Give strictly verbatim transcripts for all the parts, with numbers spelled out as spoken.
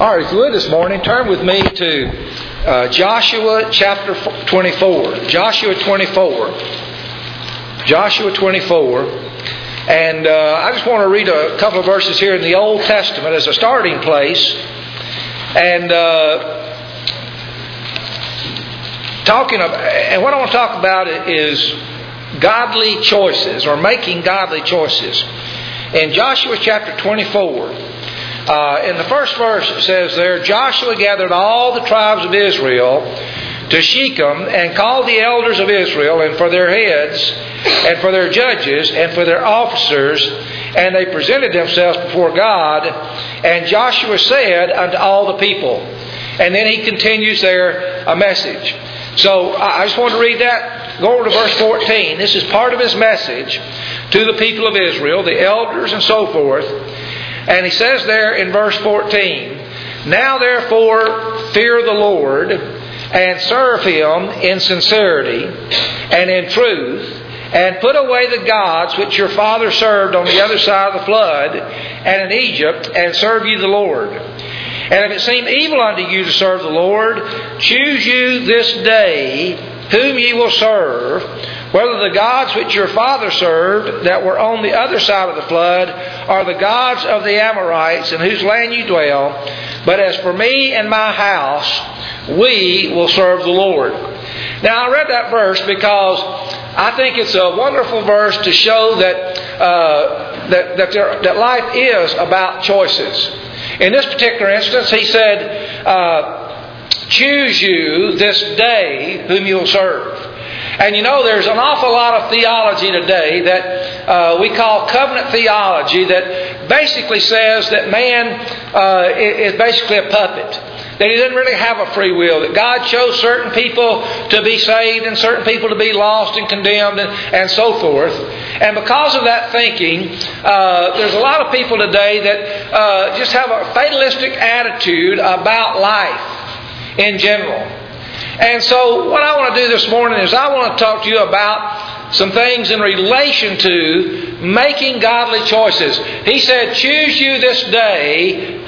All right, if you would this morning, turn with me to uh, Joshua chapter twenty-four. Joshua twenty-four. Joshua twenty-four. And uh, I just want to read a couple of verses here in the Old Testament as a starting place. And uh, talking about, and what I want to talk about is godly choices, or making godly choices. In Joshua chapter twenty-four, uh, in the first verse it says there, Joshua gathered all the tribes of Israel to Shechem and called the elders of Israel and for their heads and for their judges and for their officers, and they presented themselves before God. And Joshua said unto all the people, and then he continues there a message. So I just want to read that. Go over to verse fourteen. This is part of his message to the people of Israel, the elders and so forth. And he says there in verse fourteen, Now therefore fear the Lord, and serve Him in sincerity and in truth, and put away the gods which your father served on the other side of the flood and in Egypt, and serve ye the Lord. And if it seem evil unto you to serve the Lord, choose you this day whom ye will serve, whether the gods which your father served that were on the other side of the flood, or the gods of the Amorites in whose land you dwell. But as for me and my house, we will serve the Lord. Now I read that verse because I think it's a wonderful verse to show that uh, that that, there, that life is about choices. In this particular instance, he said, uh, choose you this day whom you will serve. And you know, there's an awful lot of theology today that uh, we call covenant theology that basically says that man uh, is basically a puppet. That he doesn't really have a free will. That God chose certain people to be saved and certain people to be lost and condemned and, and so forth. And because of that thinking, uh, there's a lot of people today that uh, just have a fatalistic attitude about life in general. And so what I want to do this morning is I want to talk to you about some things in relation to making godly choices. He said, choose you this day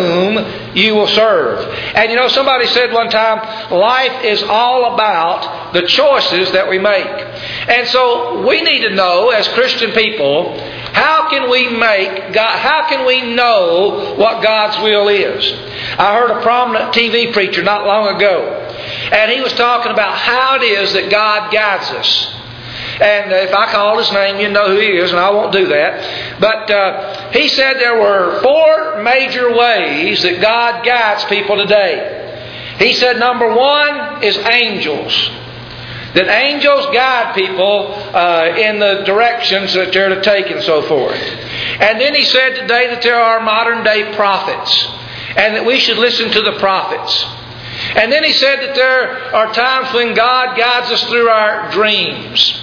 whom you will serve. And you know, somebody said one time, life is all about the choices that we make. And so we need to know, as Christian people, how can we make God, how can we know what God's will is? I heard a prominent T V preacher not long ago, and he was talking about how it is that God guides us. And if I call his name, you know who he is, and I won't do that. But uh, he said there were four major ways that God guides people today. He said number one is angels. That angels guide people uh, in the directions that they're to take and so forth. And then he said today that there are modern day prophets, and that we should listen to the prophets. And then he said that there are times when God guides us through our dreams.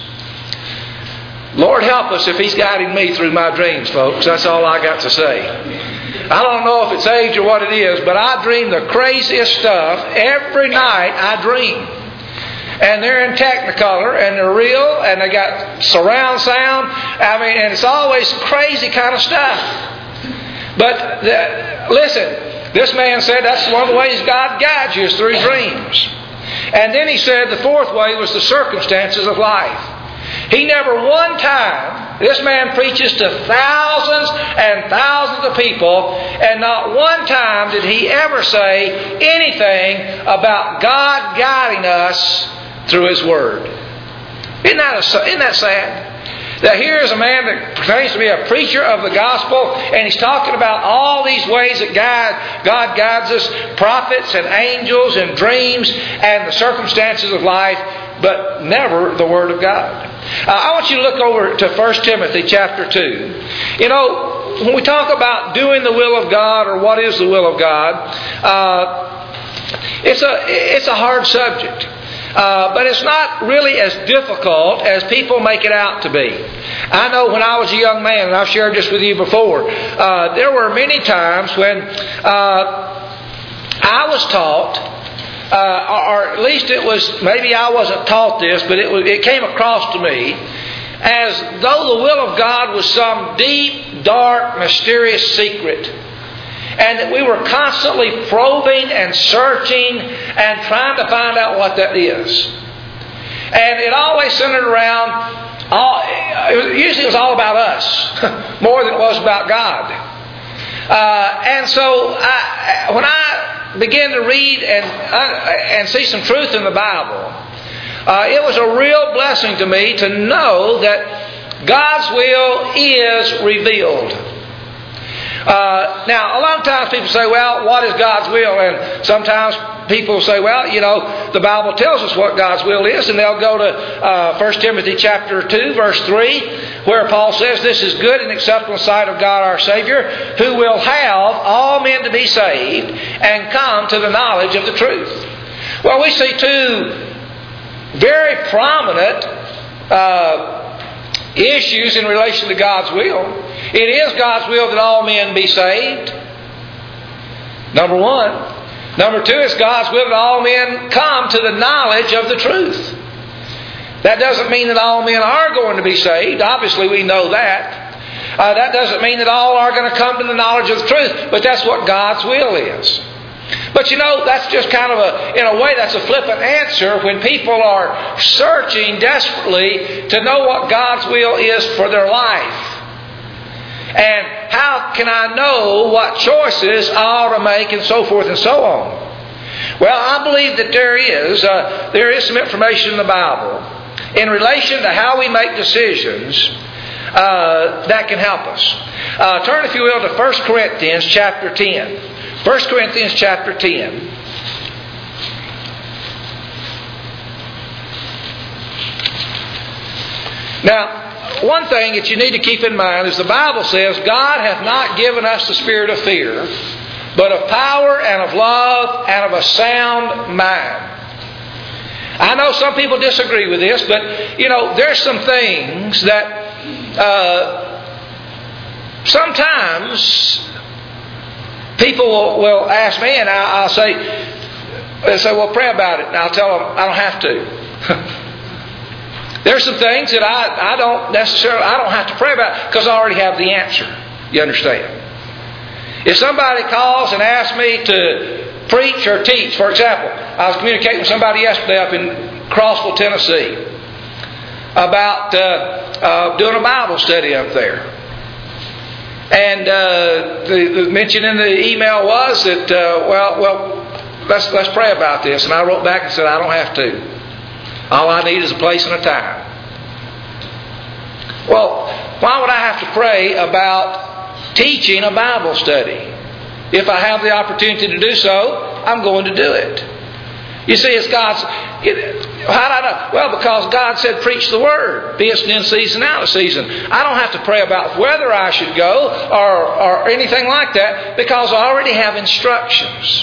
Lord help us if He's guiding me through my dreams, folks. That's all I got to say. I don't know if it's age or what it is, but I dream the craziest stuff. Every night I dream. And they're in Technicolor, and they're real, and they got surround sound. I mean, and it's always crazy kind of stuff. But the, listen, this man said that's one of the ways God guides you is through dreams. And then he said the fourth way was the circumstances of life. He never one time, this man preaches to thousands and thousands of people, and not one time did he ever say anything about God guiding us through His Word. Isn't that, a, isn't that sad? That here is a man that claims to be a preacher of the gospel, and he's talking about all these ways that God, God guides us, prophets and angels and dreams and the circumstances of life, but never the Word of God. Uh, I want you to look over to First Timothy chapter two. You know, when we talk about doing the will of God, or what is the will of God, uh, it's a it's a hard subject. Uh, but it's not really as difficult as people make it out to be. I know when I was a young man, and I've shared this with you before, uh, there were many times when uh, I was taught, uh, or at least it was, maybe I wasn't taught this, but it was, it came across to me as though the will of God was some deep, dark, mysterious secret. and that we were constantly probing and searching and trying to find out what that is. And it always centered around, all, usually it was all about us, more than it was about God. Uh, and so I, when I began to read and, uh, and see some truth in the Bible, uh, it was a real blessing to me to know that God's will is revealed. Uh, now, a lot of times people say, well, what is God's will? And sometimes people say, well, you know, the Bible tells us what God's will is, and they'll go to uh, First Timothy chapter two, verse three, where Paul says, this is good and acceptable in the sight of God our Savior, who will have all men to be saved and come to the knowledge of the truth. Well, we see two very prominent uh, issues in relation to God's will. It is God's will that all men be saved. Number one. Number two, it's God's will that all men come to the knowledge of the truth. That doesn't mean that all men are going to be saved. Obviously, we know that. Uh, that doesn't mean that all are going to come to the knowledge of the truth. But that's what God's will is. But you know, that's just kind of a, in a way, that's a flippant answer when people are searching desperately to know what God's will is for their life. And how can I know what choices I ought to make, and so forth and so on? Well, I believe that there is uh, there is some information in the Bible in relation to how we make decisions uh, that can help us. Uh, turn, if you will, to First Corinthians chapter ten. First Corinthians chapter ten. Now, one thing that you need to keep in mind is the Bible says, God hath not given us the spirit of fear, but of power and of love and of a sound mind. I know some people disagree with this, but, you know, there's some things that uh, sometimes people will, will ask me, and I, I'll say, they'll say, well, pray about it. And I'll tell them, I don't have to. There's some things that I, I don't necessarily, I don't have to pray about because I already have the answer. You understand? If somebody calls and asks me to preach or teach, for example, I was communicating with somebody yesterday up in Crossville, Tennessee, about uh, uh, doing a Bible study up there. And uh, the, the mention in the email was that, uh, well, well, let's let's pray about this. And I wrote back and said, I don't have to. All I need is a place and a time. Well, why would I have to pray about teaching a Bible study? If I have the opportunity to do so, I'm going to do it. You see, it's God's... It, how do I know? Well, because God said, preach the Word. Be it in season, out of season. I don't have to pray about whether I should go or, or anything like that because I already have instructions.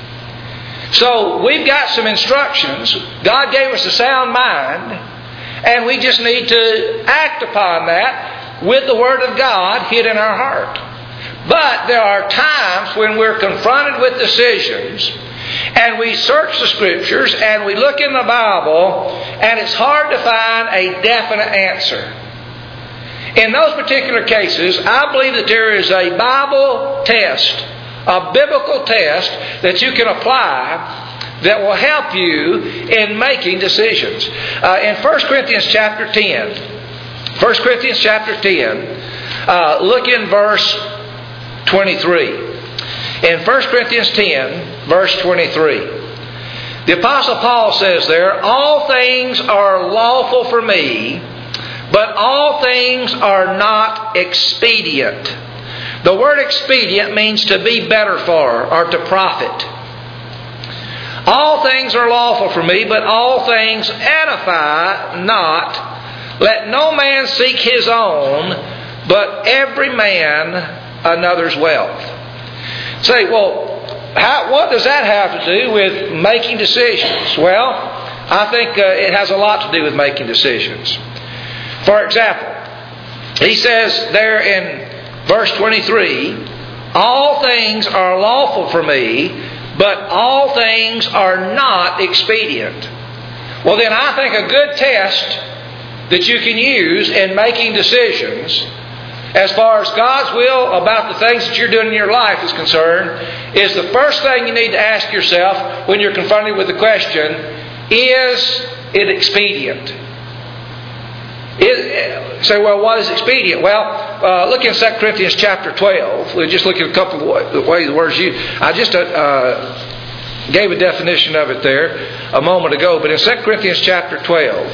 So we've got some instructions. God gave us a sound mind, and we just need to act upon that with the Word of God hid in our heart. But there are times when we're confronted with decisions, and we search the Scriptures, and we look in the Bible, and it's hard to find a definite answer. In those particular cases, I believe that there is a Bible test, a biblical test that you can apply that will help you in making decisions. Uh, in First Corinthians chapter ten, First Corinthians chapter ten, uh, look in verse twenty-three. In First Corinthians ten, verse twenty-three, the Apostle Paul says there, all things are lawful for me, but all things are not expedient. The word expedient means to be better for or to profit. All things are lawful for me, but all things edify not. Let no man seek his own, but every man another's wealth. Say, well, how, what does that have to do with making decisions? Well, I think uh, it has a lot to do with making decisions. For example, he says there in verse twenty-three, all things are lawful for me, but all things are not expedient. Well, then I think a good test that you can use in making decisions as far as God's will about the things that you're doing in your life is concerned, is the first thing you need to ask yourself when you're confronted with the question, is it expedient? Is, say, well, what is expedient? Well, uh, look in Second Corinthians chapter twelve. We'll just look at a couple of the ways the words used. I just uh, gave a definition of it there a moment ago, but in Second Corinthians chapter twelve,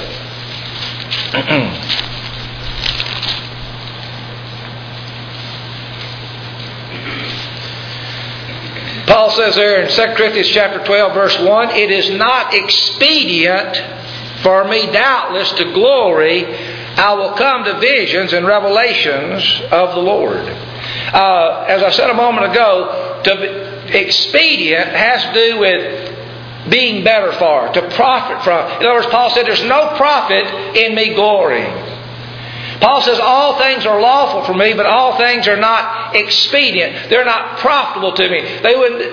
Paul says there in Second Corinthians chapter twelve, verse one, it is not expedient for me doubtless to glory. I will come to visions and revelations of the Lord. Uh, as I said a moment ago, to be expedient has to do with being better for, to profit from. In other words, Paul said there's no profit in me glorying. Paul says all things are lawful for me, but all things are not expedient. They're not profitable to me. They wouldn't,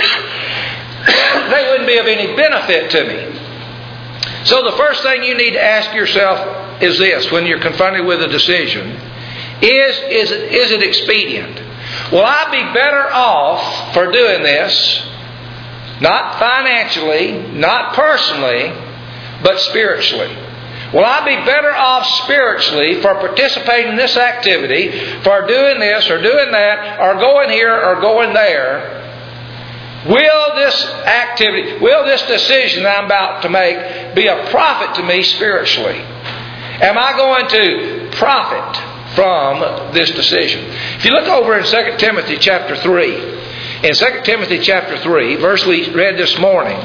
they wouldn't be of any benefit to me. So the first thing you need to ask yourself is this when you're confronted with a decision. Is, is, it, is it expedient? Will I be better off for doing this? Not financially, not personally, but spiritually. Will I be better off spiritually for participating in this activity, for doing this or doing that, or going here or going there? Will this activity, will this decision that I'm about to make be a profit to me spiritually? Am I going to profit from this decision? If you look over in Second Timothy chapter three, in Second Timothy chapter three, verse we read this morning,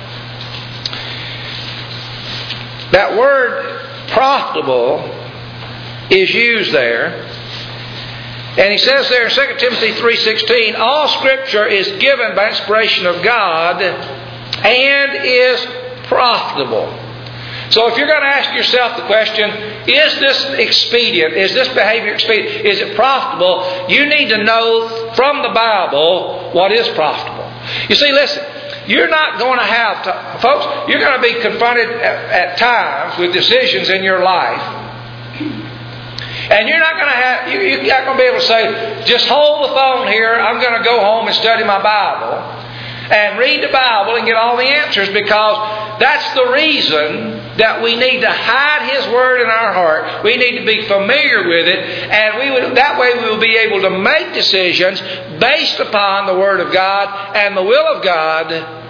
that word profitable is used there. And he says there in Second Timothy three sixteen, all Scripture is given by inspiration of God and is profitable. So if you're going to ask yourself the question, is this expedient? Is this behavior expedient? Is it profitable? You need to know from the Bible what is profitable. You see, listen, you're not going to have to, folks, you're going to be confronted at, at times with decisions in your life. And you're not going to have, you, you're not going to be able to say, just hold the phone here, I'm going to go home and study my Bible and read the Bible and get all the answers, because that's the reason that we need to hide His Word in our heart. We need to be familiar with it, and we would, that way we will be able to make decisions based upon the Word of God and the will of God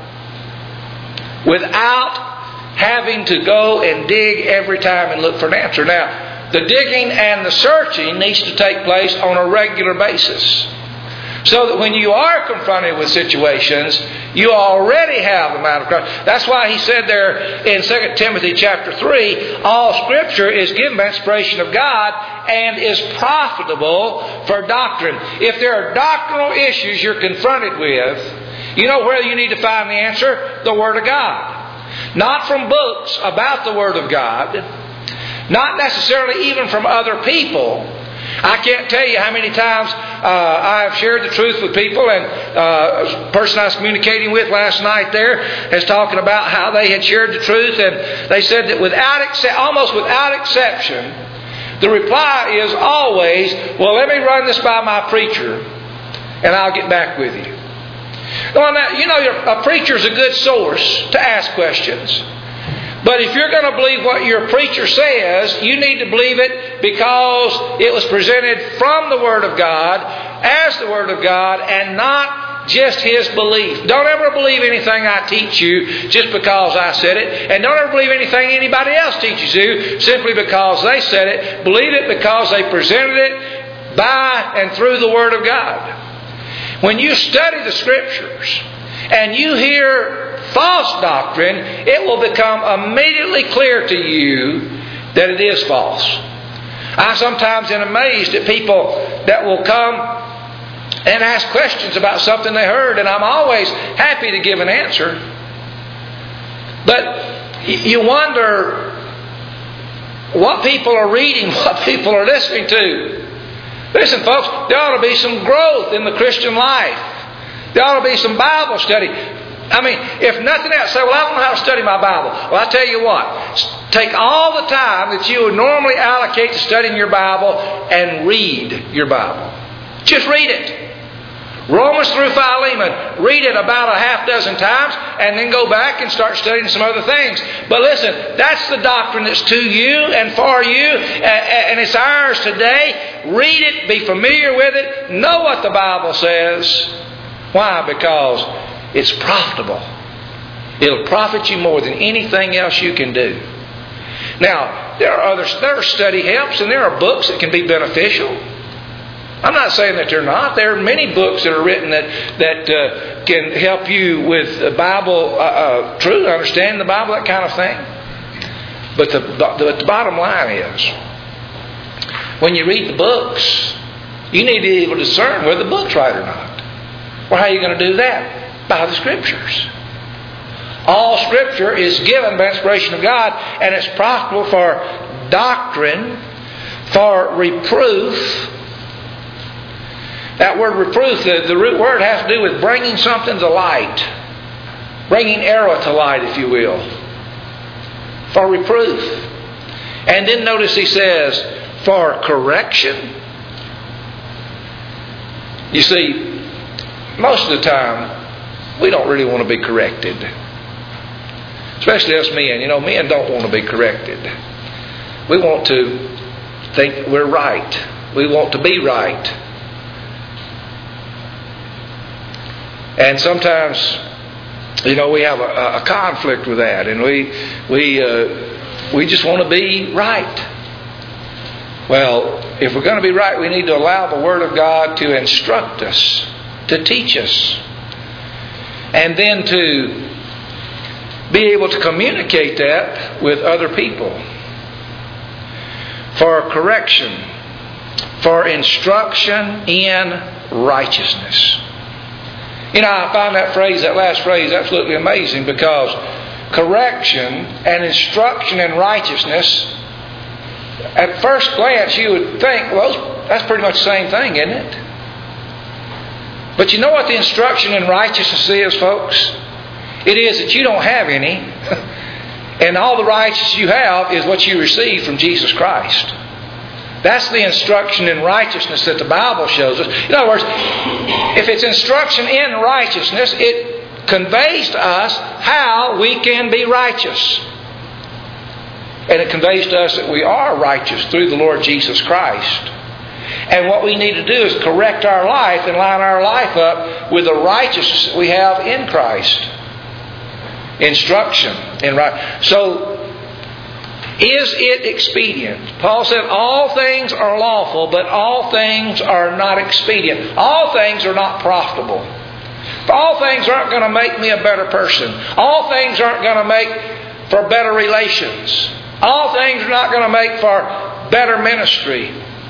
without having to go and dig every time and look for an answer. Now, the digging and the searching needs to take place on a regular basis, so that when you are confronted with situations, you already have the mind of Christ. That's why he said there in Second Timothy chapter three, all Scripture is given by inspiration of God and is profitable for doctrine. If there are doctrinal issues you're confronted with, you know where you need to find the answer? The Word of God. Not from books about the Word of God. Not necessarily even from other people. I can't tell you how many times uh, I have shared the truth with people, and uh, a person I was communicating with last night there is talking about how they had shared the truth, and they said that without exce- almost without exception, the reply is always, well, let me run this by my preacher, and I'll get back with you. Well, now, you know, a preacher is a good source to ask questions. But if you're going to believe what your preacher says, you need to believe it because it was presented from the Word of God, as the Word of God, and not just his belief. Don't ever believe anything I teach you just because I said it. And don't ever believe anything anybody else teaches you simply because they said it. Believe it because they presented it by and through the Word of God. When you study the Scriptures and you hear false doctrine, it will become immediately clear to you that it is false. I sometimes am amazed at people that will come and ask questions about something they heard, and I'm always happy to give an answer. But you wonder what people are reading, what people are listening to. Listen, folks, there ought to be some growth in the Christian life. There ought to be some Bible study. I mean, if nothing else, say, well, I don't know how to study my Bible. Well, I tell you what, take all the time that you would normally allocate to studying your Bible and read your Bible. Just read it. Romans through Philemon, read it about a half dozen times and then go back and start studying some other things. But listen, that's the doctrine that's to you and for you, and it's ours today. Read it, be familiar with it, know what the Bible says. Why? Because it's profitable. It'll profit you more than anything else you can do. Now, there are other there are study helps and there are books that can be beneficial. I'm not saying that they're not. There are many books that are written that that uh, can help you with the Bible, uh, uh, truly understanding the Bible, that kind of thing. But the, the the bottom line is, when you read the books, you need to be able to discern whether the book's right or not. Well, how are you going to do that? By the Scriptures. All Scripture is given by inspiration of God, and it's profitable for doctrine, for reproof. That word reproof, the, the root word has to do with bringing something to light. Bringing error to light, if you will. For reproof. And then notice he says, for correction. You see, most of the time, we don't really want to be corrected. Especially us men. You know, men don't want to be corrected. We want to think we're right. We want to be right. And sometimes, you know, we have a, a conflict with that, and we we uh, we just want to be right. Well, if we're going to be right, we need to allow the Word of God to instruct us, to teach us, and then to be able to communicate that with other people. For correction, for instruction in righteousness. You know, I find that phrase, that last phrase, absolutely amazing, because correction and instruction in righteousness, at first glance you would think, well, that's pretty much the same thing, isn't it? But you know what the instruction in righteousness is, folks? It is that you don't have any, and all the righteousness you have is what you received from Jesus Christ. That's the instruction in righteousness that the Bible shows us. In other words, if it's instruction in righteousness, it conveys to us how we can be righteous. And it conveys to us that we are righteous through the Lord Jesus Christ. And what we need to do is correct our life and line our life up with the righteousness that we have in Christ. Instruction in right. So, is it expedient? Paul said, all things are lawful, but all things are not expedient. All things are not profitable. All things aren't going to make me a better person. All things aren't going to make for better relations. All things are not going to make for better ministry.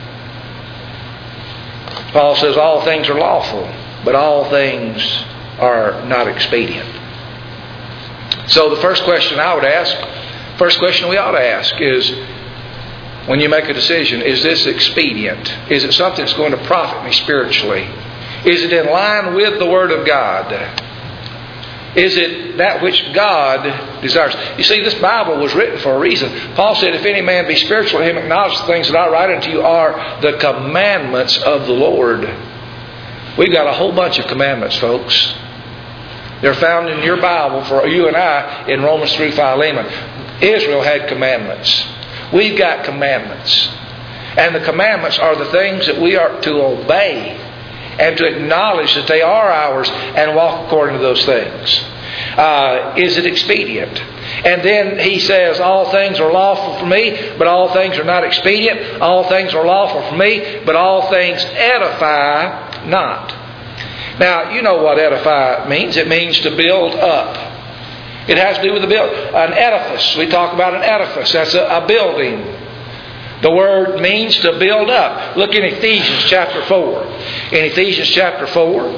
Paul says all things are lawful, but all things are not expedient. So the first question I would ask, First question we ought to ask is, when you make a decision, is this expedient? Is it something that's going to profit me spiritually? Is it in line with the Word of God? Is it that which God desires? You see, this Bible was written for a reason. Paul said, if any man be spiritual, him acknowledge the things that I write unto you are the commandments of the Lord. We've got a whole bunch of commandments, folks. They're found in your Bible for you and I in Romans through Philemon. Israel had commandments. We've got commandments. And the commandments are the things that we are to obey and to acknowledge that they are ours and walk according to those things. Uh, is it expedient? And then he says, all things are lawful for me, but all things are not expedient. All things are lawful for me, but all things edify not. Now, you know what edify means. It means to build up. It has to do with a build, an edifice. We talk about an edifice. That's a, a building. The word means to build up. Look in Ephesians chapter four. In Ephesians chapter four.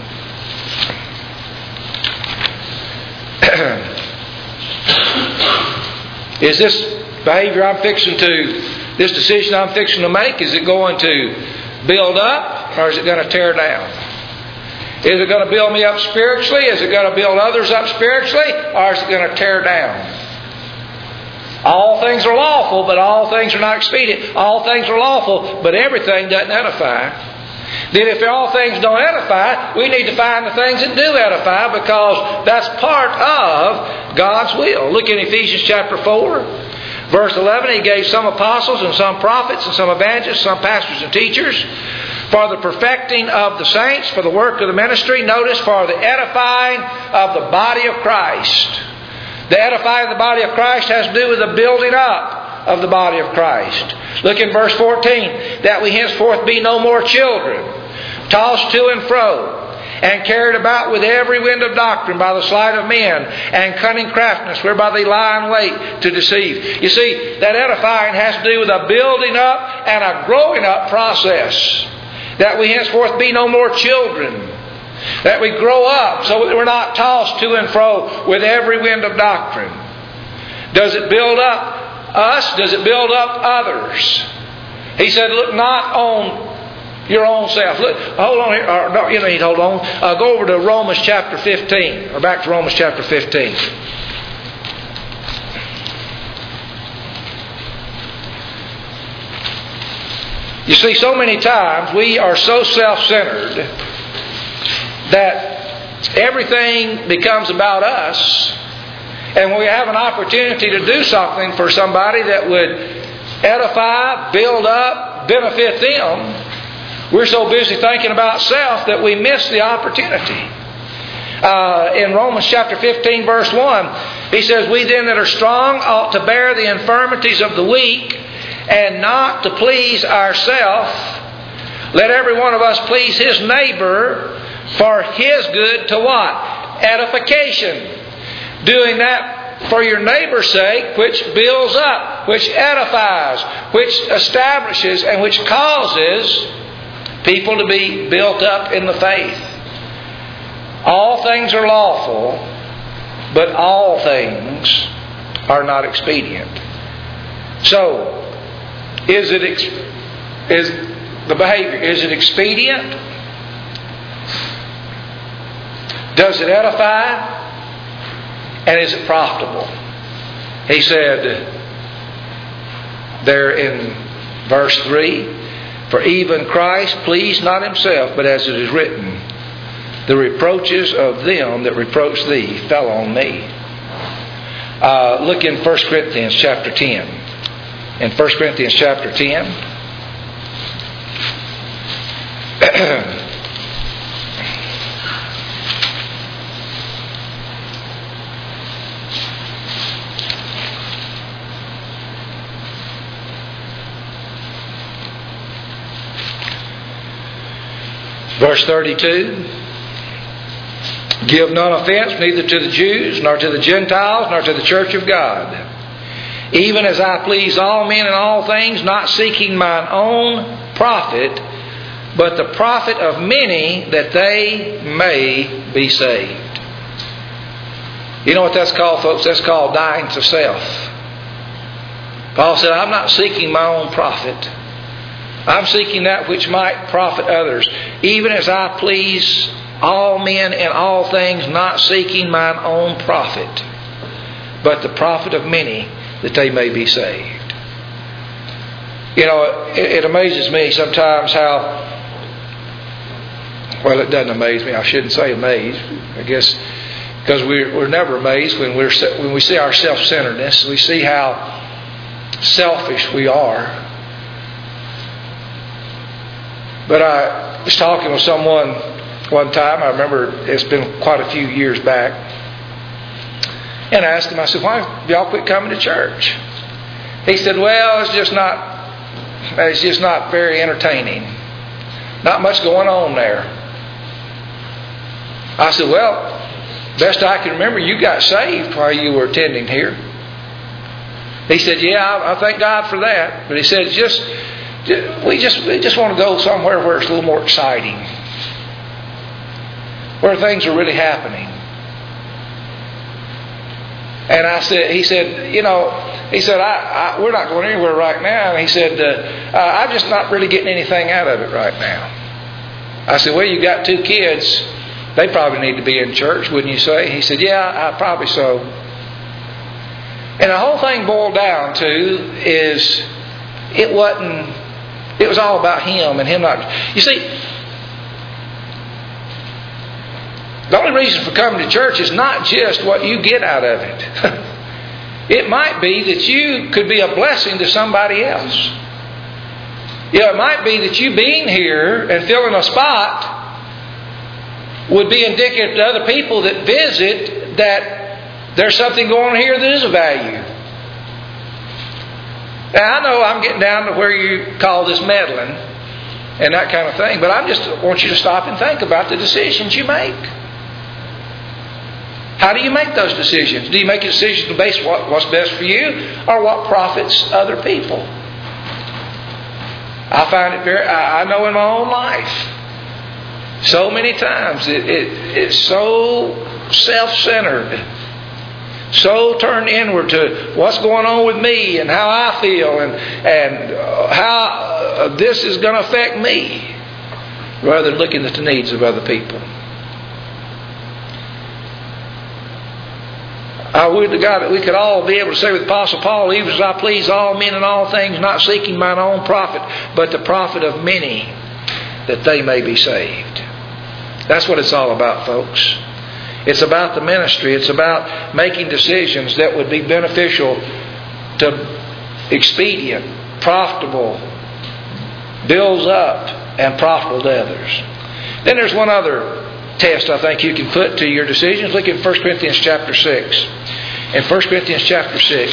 Is this behavior I'm fixing to, this decision I'm fixing to make, is it going to build up or is it going to tear down? Is it going to build me up spiritually? Is it going to build others up spiritually? Or is it going to tear down? All things are lawful, but all things are not expedient. All things are lawful, but everything doesn't edify. Then if all things don't edify, we need to find the things that do edify, because that's part of God's will. Look in Ephesians chapter four. Verse eleven, He gave some apostles and some prophets and some evangelists, some pastors and teachers for the perfecting of the saints, for the work of the ministry. Notice, for the edifying of the body of Christ. The edifying of the body of Christ has to do with the building up of the body of Christ. Look in verse fourteen. That we henceforth be no more children, tossed to and fro, and carried about with every wind of doctrine by the sleight of men, and cunning craftiness, whereby they lie in wait to deceive. You see, that edifying has to do with a building up and a growing up process. That we henceforth be no more children. That we grow up so that we're not tossed to and fro with every wind of doctrine. Does it build up us? Does it build up others? He said, look not on your own self. Look, hold on here. Or, no, you don't need to hold on. Uh, go over to Romans chapter fifteen. Or back to Romans chapter fifteen. You see, so many times we are so self-centered that everything becomes about us. And when we have an opportunity to do something for somebody that would edify, build up, benefit them, we're so busy thinking about self that we miss the opportunity. Uh, in Romans chapter fifteen verse one, he says, we then that are strong ought to bear the infirmities of the weak, and not to please ourselves. Let every one of us please his neighbor for his good to what? Edification. Doing that for your neighbor's sake, which builds up, which edifies, which establishes, and which causes people to be built up in the faith. All things are lawful, but all things are not expedient. So, is it is the behavior, is it expedient? Does it edify? And is it profitable? He said there in verse three, for even Christ pleased not himself, but as it is written, the reproaches of them that reproach thee fell on me. Uh, look in First Corinthians chapter ten. In First Corinthians chapter ten. Verse thirty-two. Give none offense neither to the Jews, nor to the Gentiles, nor to the church of God. Even as I please all men in all things, not seeking mine own profit, but the profit of many, that they may be saved. You know what that's called, folks? That's called dying to self. Paul said, I'm not seeking my own profit. I'm seeking that which might profit others. Even as I please all men in all things, not seeking mine own profit, but the profit of many, that they may be saved. You know, it, it amazes me sometimes how, well, it doesn't amaze me. I shouldn't say amazed. I guess because we're, we're never amazed when we're when we see our self-centeredness. We see how selfish we are. But I was talking with someone one time. I remember it's been quite a few years back. And I asked him, I said, why have y'all quit coming to church? He said, well, it's just not, it's just not very entertaining. Not much going on there. I said, well, best I can remember, you got saved while you were attending here. He said, yeah, I, I thank God for that. But he said, just, we just, we just want to go somewhere where it's a little more exciting. Where things are really happening. And I said, he said, you know, he said, I, I, we're not going anywhere right now. And he said, uh, uh, I'm just not really getting anything out of it right now. I said, well, you got two kids. They probably need to be in church, wouldn't you say? He said, yeah, I, probably so. And the whole thing boiled down to is it wasn't, it was all about him and him not. You see, the only reason for coming to church is not just what you get out of it. It might be that you could be a blessing to somebody else. You know, it might be that you being here and filling a spot would be indicative to other people that visit that there's something going on here that is of value. Now, I know I'm getting down to where you call this meddling and that kind of thing, but I just want you to stop and think about the decisions you make. How do you make those decisions? Do you make a decision based on what, what's best for you or what profits other people? I find it very, I know in my own life, so many times it, it, it's so self-centered, so turned inward to what's going on with me and how I feel and, and how this is going to affect me, rather than looking at the needs of other people. I would to God that we could all be able to say with the Apostle Paul, even as I please all men in all things, not seeking mine own profit, but the profit of many, that they may be saved. That's what it's all about, folks. It's about the ministry. It's about making decisions that would be beneficial to expedient, profitable, builds up, and profitable to others. Then there's one other test I think you can put to your decisions. Look at First Corinthians chapter six. In First Corinthians chapter six,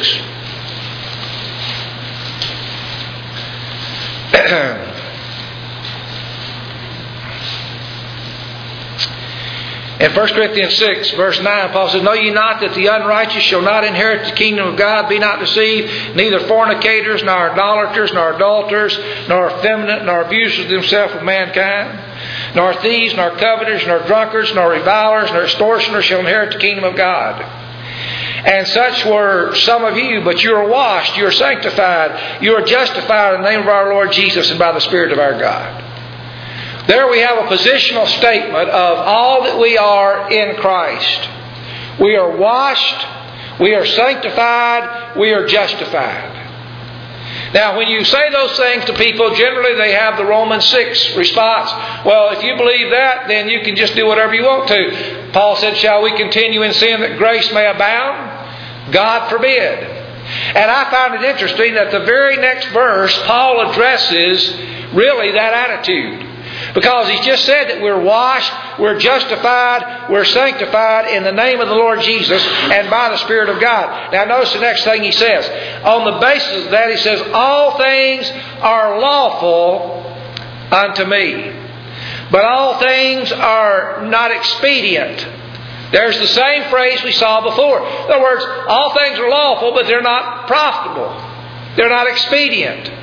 in First Corinthians six, verse nine, Paul says, know ye not that the unrighteous shall not inherit the kingdom of God? Be not deceived, neither fornicators, nor idolaters, nor adulterers, nor effeminate, nor abusers themselves of mankind, nor thieves, nor coveters, nor drunkards, nor revilers, nor extortioners shall inherit the kingdom of God. And such were some of you, but you are washed, you are sanctified, you are justified in the name of our Lord Jesus and by the Spirit of our God. There we have a positional statement of all that we are in Christ. We are washed, we are sanctified, we are justified. Now, when you say those things to people, generally they have the Romans six response. Well, if you believe that, then you can just do whatever you want to. Paul said, shall we continue in sin that grace may abound? God forbid. And I found it interesting that the very next verse, Paul addresses really that attitude. Because he's just said that we're washed, we're justified, we're sanctified in the name of the Lord Jesus and by the Spirit of God. Now notice the next thing he says. On the basis of that, he says, all things are lawful unto me, but all things are not expedient. There's the same phrase we saw before. In other words, all things are lawful, but they're not profitable. They're not expedient.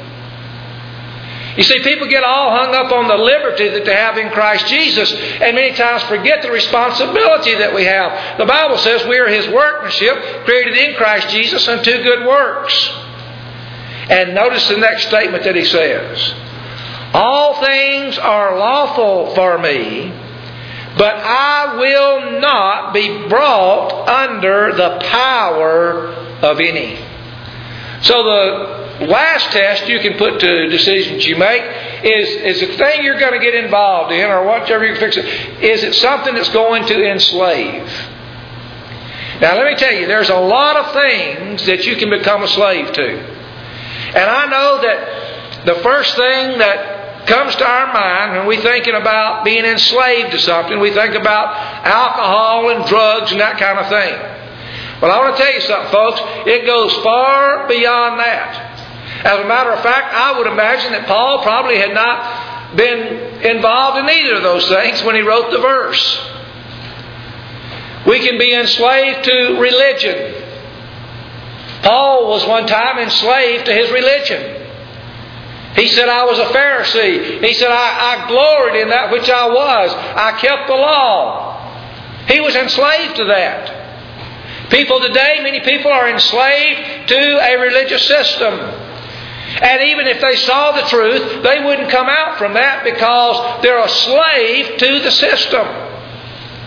You see, people get all hung up on the liberty that they have in Christ Jesus and many times forget the responsibility that we have. The Bible says we are His workmanship, created in Christ Jesus unto good works. And notice the next statement that he says. All things are lawful for me, but I will not be brought under the power of any. So the last test you can put to decisions you make is, is the thing you're going to get involved in, or whatever you fix it, is it something that's going to enslave? Now let me tell you, there's a lot of things that you can become a slave to. And I know that the first thing that comes to our mind when we're thinking about being enslaved to something, we think about alcohol and drugs and that kind of thing. But I want to tell you something, folks. It goes far beyond that. As a matter of fact, I would imagine that Paul probably had not been involved in either of those things when he wrote the verse. We can be enslaved to religion. Paul was one time enslaved to his religion. He said, I was a Pharisee. He said, I, I gloried in that which I was. I kept the law. He was enslaved to that. People today, many people are enslaved to a religious system. And even if they saw the truth, they wouldn't come out from that because they're a slave to the system.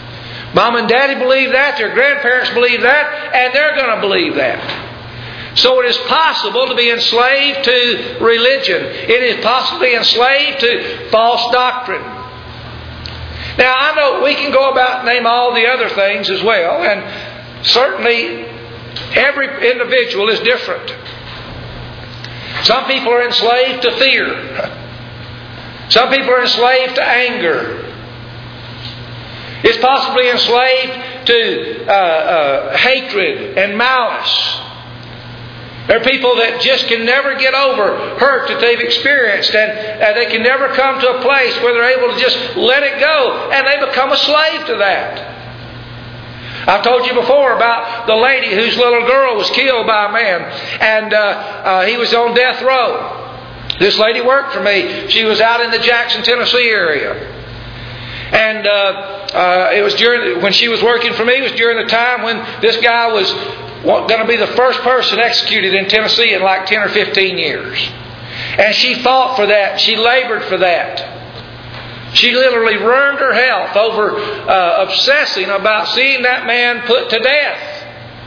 Mom and Daddy believe that, their grandparents believe that, and they're going to believe that. So it is possible to be enslaved to religion. It is possible to be enslaved to false doctrine. Now, I know we can go about and name all the other things as well, and certainly every individual is different. Some people are enslaved to fear. Some people are enslaved to anger. It's possibly enslaved to uh, uh, hatred and malice. There are people that just can never get over hurt that they've experienced, and uh, they can never come to a place where they're able to just let it go, and they become a slave to that. I've told you before about the lady whose little girl was killed by a man, and uh, uh, he was on death row. This lady worked for me. She was out in the Jackson, Tennessee area. And uh, uh, it was during when she was working for me, it was during the time when this guy was going to be the first person executed in Tennessee in like ten or fifteen years. And she fought for that. She labored for that. She literally ruined her health over uh, obsessing about seeing that man put to death.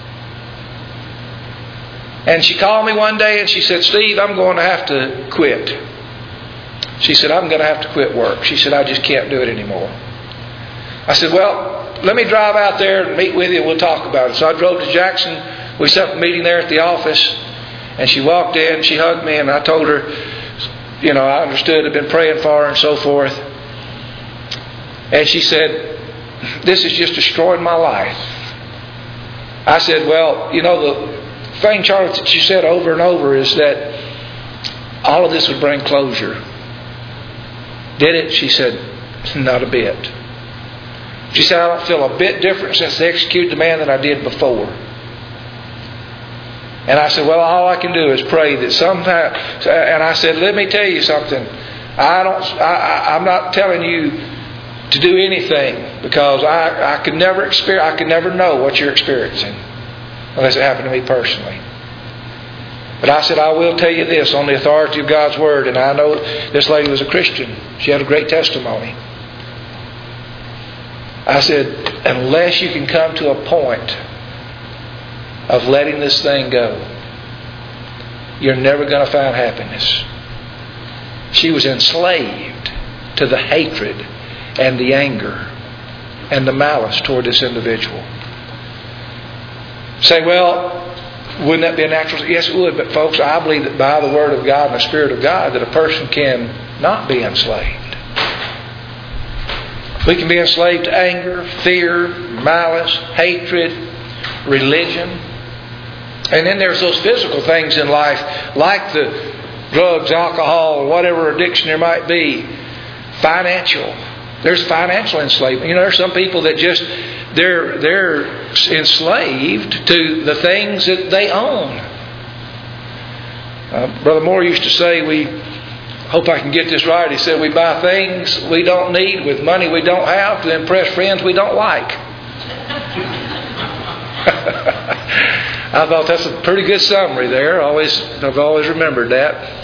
And she called me one day and she said, "Steve, I'm going to have to quit." She said, "I'm going to have to quit work." She said, "I just can't do it anymore." I said, "Well, let me drive out there and meet with you and we'll talk about it." So I drove to Jackson. We set up a meeting there at the office. And she walked in, she hugged me, and I told her, you know, I understood, I'd been praying for her and so forth. And she said, "This is just destroying my life." I said, "Well, you know, the thing, Charlotte, that you said over and over is that all of this would bring closure. Did it?" She said, "Not a bit." She said, "I don't feel a bit different since they executed the man than I did before." And I said, "Well, all I can do is pray that sometime." And I said, "Let me tell you something. I don't. I, I'm not telling you to do anything because I, I could never experience. I could never know what you're experiencing unless it happened to me personally. But I said, I will tell you this on the authority of God's Word." And I know this lady was a Christian. She had a great testimony. I said, unless you can come to a point of letting this thing go, you're never going to find happiness. She was enslaved to the hatred and the anger and the malice toward this individual. Say, well, wouldn't that be a natural? Yes, it would. But folks, I believe that by the Word of God and the Spirit of God that a person can not be enslaved. We can be enslaved to anger, fear, malice, hatred, religion. And then there's those physical things in life, like the drugs, alcohol, whatever addiction there might be. Financial. There's financial enslavement. You know, there's some people that just, they're, they're enslaved to the things that they own. Uh, Brother Moore used to say, we... hope I can get this right. He said we buy things we don't need with money we don't have to impress friends we don't like. I thought that's a pretty good summary there. Always, I've always remembered that.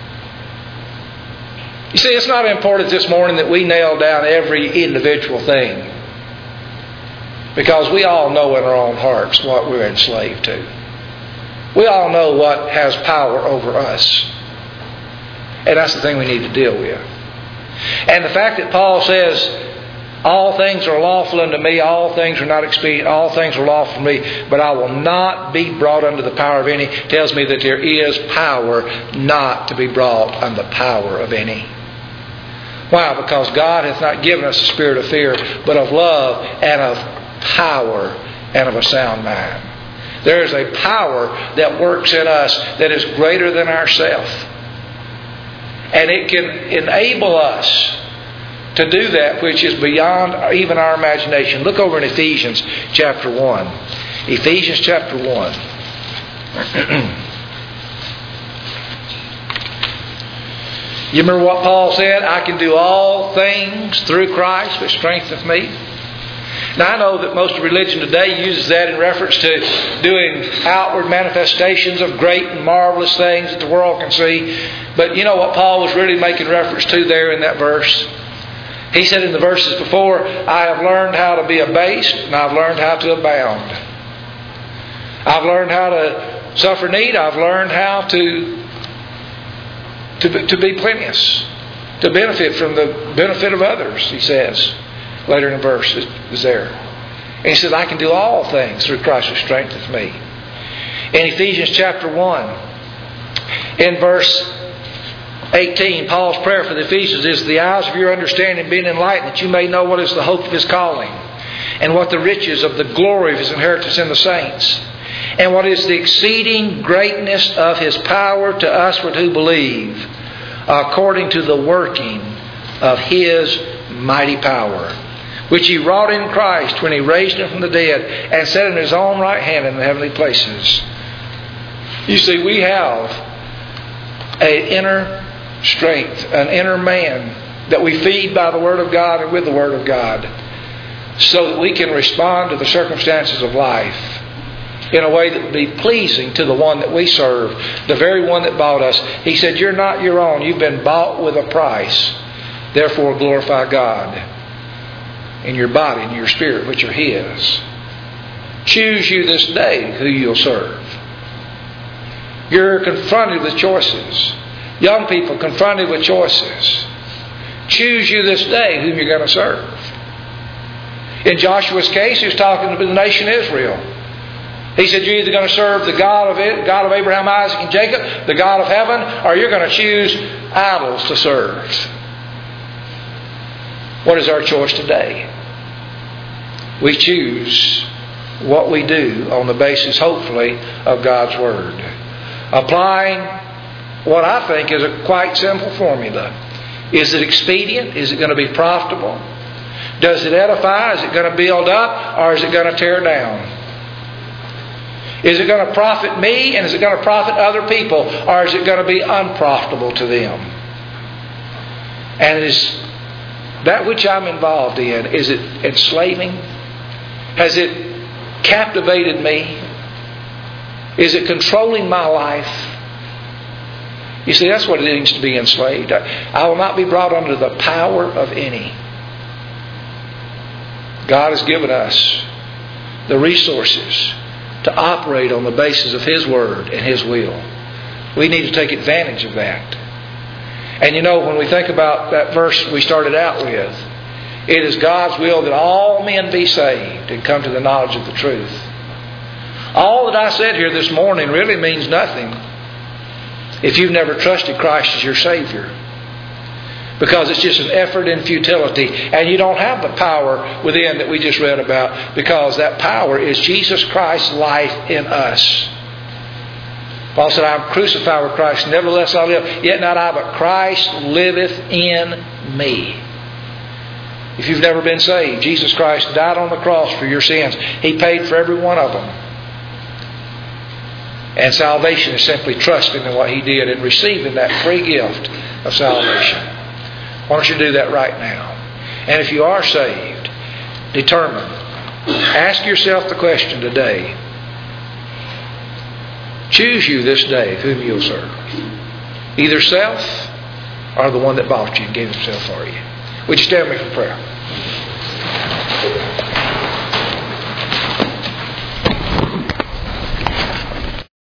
You see, it's not important this morning that we nail down every individual thing, because we all know in our own hearts what we're enslaved to. We all know what has power over us. And that's the thing we need to deal with. And the fact that Paul says, all things are lawful unto me, all things are not expedient, all things are lawful for me, but I will not be brought under the power of any, tells me that there is power not to be brought under the power of any. Why? Because God hath not given us a spirit of fear, but of love and of power and of a sound mind. There is a power that works in us that is greater than ourselves. And it can enable us to do that which is beyond even our imagination. Look over in Ephesians chapter one. Ephesians chapter one. You remember what Paul said? I can do all things through Christ which strengtheneth me. Now I know that most of religion today uses that in reference to doing outward manifestations of great and marvelous things that the world can see. But you know what Paul was really making reference to there in that verse? He said in the verses before, I have learned how to be abased and I've learned how to abound. I've learned how to suffer need. I've learned how to, to, be, to be plenteous, to benefit from the benefit of others, he says. Later in the verse is there. And he said, I can do all things through Christ who strengthens me. In Ephesians chapter one, in verse eighteen, Paul's prayer for the Ephesians is, the eyes of your understanding being enlightened, that you may know what is the hope of His calling, and what the riches of the glory of His inheritance in the saints, and what is the exceeding greatness of His power to us who believe, according to the working of His mighty power, which He wrought in Christ when He raised Him from the dead and set Him in His own right hand in the heavenly places. You see, we have an inner strength, an inner man that we feed by the Word of God and with the Word of God, so that we can respond to the circumstances of life in a way that would be pleasing to the one that we serve, the very one that bought us. He said, you're not your own. You've been bought with a price. Therefore glorify God in your body and your spirit, which are His. Choose you this day who you'll serve. You're confronted with choices. Young people confronted with choices. Choose you this day whom you're going to serve. In Joshua's case, he was talking to the nation Israel. He said, you're either going to serve the God of it, God of Abraham, Isaac, and Jacob, the God of heaven, or you're going to choose idols to serve. What is our choice today? We choose what we do on the basis, hopefully, of God's Word. Applying what I think is a quite simple formula. Is it expedient? Is it going to be profitable? Does it edify? Is it going to build up? Or is it going to tear down? Is it going to profit me? And is it going to profit other people? Or is it going to be unprofitable to them? And is that which I'm involved in, is it enslaving? Has it captivated me? Is it controlling my life? You see, that's what it means to be enslaved. I will not be brought under the power of any. God has given us the resources to operate on the basis of His Word and His will. We need to take advantage of that. And you know, when we think about that verse we started out with, it is God's will that all men be saved and come to the knowledge of the truth. All that I said here this morning really means nothing if you've never trusted Christ as your Savior. Because it's just an effort in futility. And you don't have the power within that we just read about, because that power is Jesus Christ's life in us. Paul said, I am crucified with Christ, nevertheless I live. Yet not I, but Christ liveth in me. If you've never been saved, Jesus Christ died on the cross for your sins. He paid for every one of them. And salvation is simply trusting in what He did and receiving that free gift of salvation. Why don't you do that right now? And if you are saved, determine. Ask yourself the question today. Choose you this day whom you'll serve. Either self or the one that bought you and gave Himself for you. Would you stand with me for prayer?